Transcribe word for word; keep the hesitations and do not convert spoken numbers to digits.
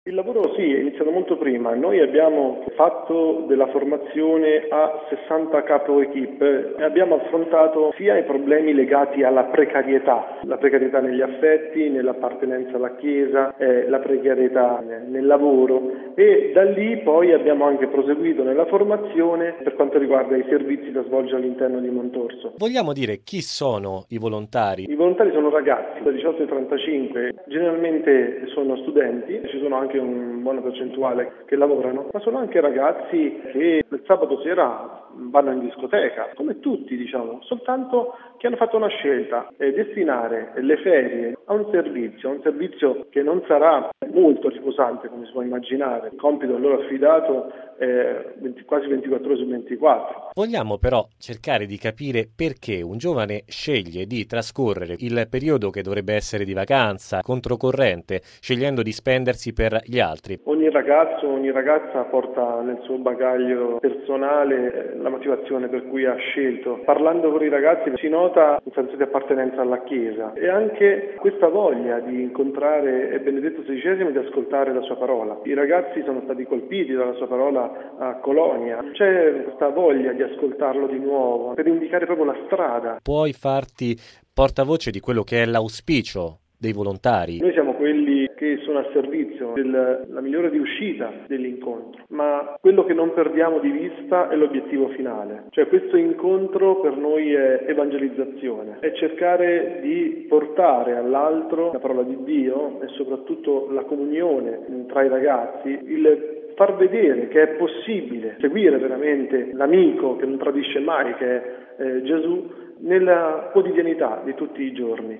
Il lavoro sì, è iniziato molto prima. Noi abbiamo fatto della formazione a sessanta capo equip e abbiamo affrontato sia i problemi legati alla precarietà, la precarietà negli affetti, nell'appartenenza alla Chiesa, eh, la precarietà nel lavoro, e da lì poi abbiamo anche proseguito nella formazione per quanto riguarda i servizi da svolgere all'interno di Montorso. Vogliamo dire chi sono i volontari? I volontari sono ragazzi da diciotto ai trentacinque, generalmente sono studenti, ci sono anche una buona percentuale che lavorano, ma sono anche ragazzi che il sabato sera vanno in discoteca, come tutti diciamo, soltanto che hanno fatto una scelta, eh, destinare le ferie a un servizio, a un servizio che non sarà molto riposante come si può immaginare, il compito loro affidato è venti, quasi ventiquattro ore su ventiquattro. Vogliamo però cercare di capire perché un giovane sceglie di trascorrere il periodo che dovrebbe essere di vacanza, controcorrente, scegliendo di spendersi per gli altri. Ogni ragazzo, ogni ragazza porta nel suo bagaglio personale la motivazione per cui ha scelto. Parlando con i ragazzi si nota un senso di appartenenza alla Chiesa e anche questa voglia di incontrare Benedetto sedicesimo e di ascoltare la sua parola. I ragazzi sono stati colpiti dalla sua parola a Colonia. C'è questa voglia di ascoltarlo di nuovo per indicare proprio una strada. Puoi farti portavoce di quello che è l'auspicio dei volontari? Noi siamo quelli che sono a servizio della migliore riuscita dell'incontro, ma quello che non perdiamo di vista è l'obiettivo finale. Cioè questo incontro per noi è evangelizzazione, è cercare di portare all'altro la parola di Dio e soprattutto la comunione tra i ragazzi, il far vedere che è possibile seguire veramente l'amico che non tradisce mai, che è eh, Gesù, nella quotidianità di tutti i giorni.